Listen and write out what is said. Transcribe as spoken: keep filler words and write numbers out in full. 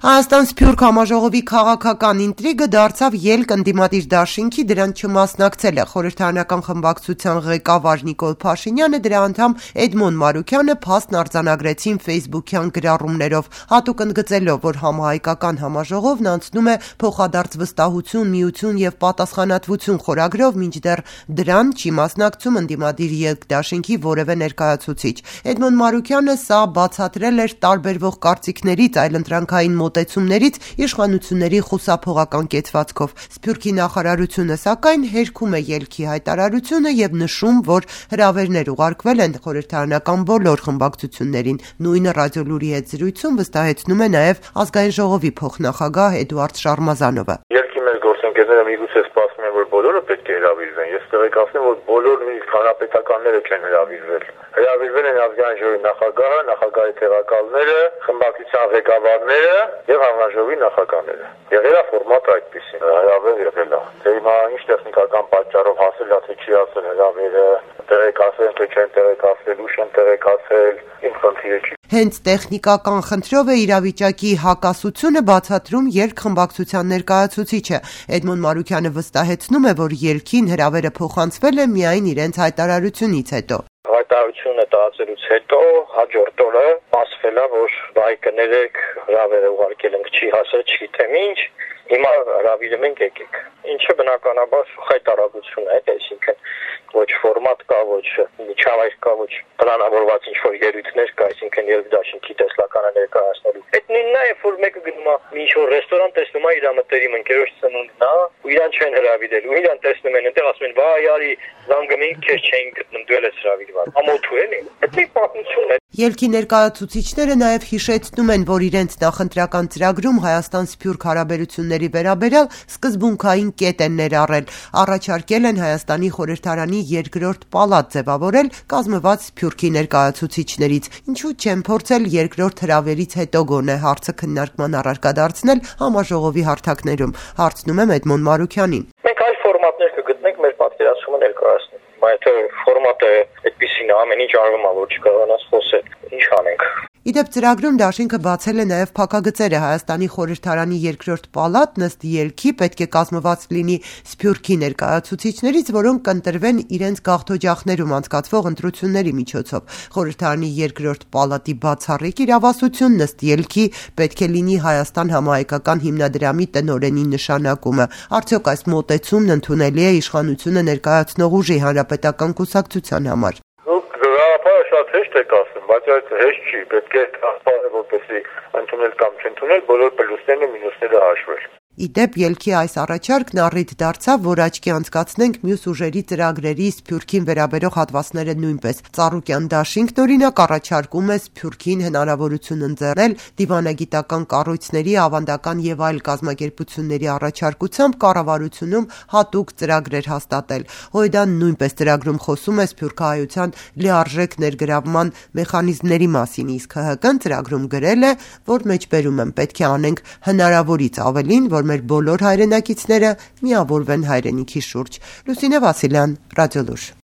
Հայաստան Սփյուռք համաժողովի քաղաքական ինտրիգը դարձավ ելք ընդդիմադիր դաշինքի, դրան չմասնակցել է խորհրդարանական խմբակցության ղեկավար Նիկոլ Փաշինյանը, դրա անդամ Էդմոն Մարուքյանը փաստն արձանագրեցին ֆեյսբուքյան գրառումներով, հատուկ ընդգծելով, որ համահայկական համաժողովն անցնում է փոխադարձ վստահություն, միություն եւ պատասխանատվություն խորագրով, մինչդեռ դրան չի մասնակցում ընդդիմադիր ելք դաշինքի որևէ ներկայացուցիչ։ Էդմոն Մարուքյանը սա բացատրել էր տարբերվող կարծիքներից, այլընտրանքային մոտեցումներից, իշխանությունների խուսափողական կեցվածքով։ Սփյուռքի նախարարությունը սակայն հերքում է ելքի հայտարարությունը եւ նշում, որ հրավերներ ուղարկվել են խորհրդարանական բոլոր խմբակցություններին։ Նույնը Ռադիոլուրի հետ զրույցում վստահեցնում է նաեւ Ազգային ժողովի փոխնախագահ Էդուարդ Շարմազանովը։ Ելքի մեր գործընկերները միգուցե սպասում են, որ բոլորը պետք է հրավիրվեն։ Ես տեղեկացնեմ, որ բոլոր հանրապետականները չեն հրավիրվել։ Հրավիրվել են Ազգային ժողովի նախագահը, նախագահի տեղակալները, խմբակցության ղեկավարները եւ հանրաժողովի նախագահները։ Եղել է ֆորմատը այդպեսին, հրավեր եղել է։ Թե հիմա ինչ տեխնիկական պատճառով հասել է, թե չի հասել հրավերը, տեղեկացել թե չեն տեղեկացել, ուշ են տեղեկացել, իմ խնդիրը չի։ Հենց տեխնիկական խնդրով է իրավիճակի հակասությունը բացատրում ելք խմբակցության ներկայացուցիչը։ Էդմոն Մարուքյանը վստահեցնում է, որ ելքին հրավերը փոխանցվել է միայն իրենց հայտարարությունից հետո։ Հայտարարությունը տարածելուց հետո հաջորդ օրը ասվել է, որ բայ կներեք, հրավերը ուղարկել ենք, չի հասել, չգիտեմ ինչ, հիմա հրավիրում ենք եկեք։ Ինչը բնականաբար խայտարակություն է, այսինքն ոչ ֆորմատ կա, ոչ միջավայր կա, ոչ պլանավորված ինչ-որ ելույթներ կա, այսինքն ելք դաշինքի տեսլականը ներկայացնելու։ Այդ նույնն է, որ մեկը գնում է մի ինչ-որ ռեստորան, տեսնում է իր մտերիմ ընկերոջ ծնունդն է, ու իրան չեն հրավիրել, ու իրան տեսնում են, այնտեղ ասում են, վայ, արի, զանգում քեզ չէին գտնում, դու ես հրավիրված։ Ամոթու էլի։ Այդ մի պատմություն է։ Ելքի ներկայացուցիչները նաև հիշեցնում են, որ իրենց նախընտրական ծրագրում Հայաստան-Սփյուռք հարաբերությունների վերաբերյալ սկզբունքային կետ են ներառել, առաջարկել են Հայաստանի խորհրդարանի երկրորդ պալատ ձևավորել կազմված Սփյուռքի ներկայացուցիչներից, ինչու չեն փորձել երկրորդ հրավերից հետո գոնե հարցը քննարկման առարկա դարձնել համաժողովի հարթակներում, հարցնում եմ Էդմոն Մարուքյանին։ Մենք այլ ֆորմատներ կգտնենք մեր պատկերացումը ներկայացնել։ Բայց ֆորմատը այդպեսին է, ամեն ինչ արվում է, որ չկարողանաս խոսել։ Ինչ անենք։ Իդեպ ծրագրում դաշինքը բացել է նաև փակագծերը Հայաստանի խորհրդարանի երկրորդ պալատն ըստ ելքի պետք է կազմված լինի Սփյուռքի ներկայացուցիչներից, որոնք կընտրվեն իրենց գաղթօջախներում անցկացվող ընտրությունների միջոցով։ Խորհրդարանի երկրորդ պալատի բացառիկ իրավասությունն ըստ ելքի պետք է լինի Հայաստան համահայկական հիմնադրամի տնօրենի նշանակումը։ Արդյոք այս մոտեցումն ընդունելի է իշխանությունը ներկայացնող ուժի հանրապետական կուսակցության համար։ Շատ հեշտ եք ասում, բայց այդ հեշտ չի, պետք է ասպարը որպեսի ընդունել կամ չընդունել, բոլոր պլյուսներն ու մինուսները հաշվել։ Իդեպ ելքի այս առաջարկն առիթ դարձավ, որ աչքի անցկացնենք մյուս ուժերի ծրագրերի Սփյուռքին վերաբերող հատվածները նույնպես։ Ծառուկյան դաշինքն օրինակ առաջարկում է Սփյուռքին հնարավորություն ընձեռել դիվանագիտական կառույցների, ավանդական եւ այլ կազմակերպությունների առաջարկությամբ կառավարությունում հատուկ ծրագրեր հաստատել։ Հոյդան նույնպես ծրագրում խոսում է սփյուռքահայության լիարժեք ներգրավման մեխանիզմների մասին, իսկ K H K-ն ծրագրում գրել է, որ մեջբերում են պետք է անենք հնարավորից ավելին, որ մեր բոլոր հայրենակիցները միավորվեն հայրենիքի շուրջ։ Լուսինե Վասիլյան, Ռադիոլուր։